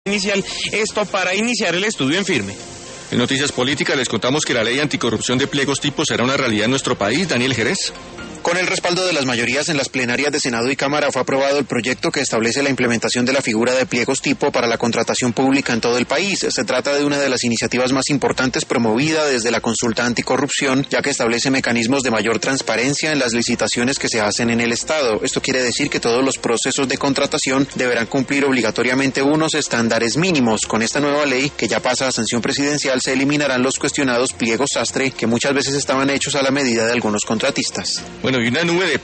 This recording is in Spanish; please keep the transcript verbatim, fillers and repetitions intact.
inicial, esto para iniciar el estudio en firme. En Noticias Políticas les contamos que la ley anticorrupción de pliegos tipos será una realidad en nuestro país. Daniel Jerez. Con el respaldo de las mayorías en las plenarias de Senado y Cámara fue aprobado el proyecto que establece la implementación de la figura de pliegos tipo para la contratación pública en todo el país. Se trata de una de las iniciativas más importantes promovida desde la consulta anticorrupción, ya que establece mecanismos de mayor transparencia en las licitaciones que se hacen en el Estado. Esto quiere decir que todos los procesos de contratación deberán cumplir obligatoriamente unos estándares mínimos. Con esta nueva ley, que ya pasa a sanción presidencial, se eliminarán los cuestionados pliegos sastre que muchas veces estaban hechos a la medida de algunos contratistas. Bueno, y una nube de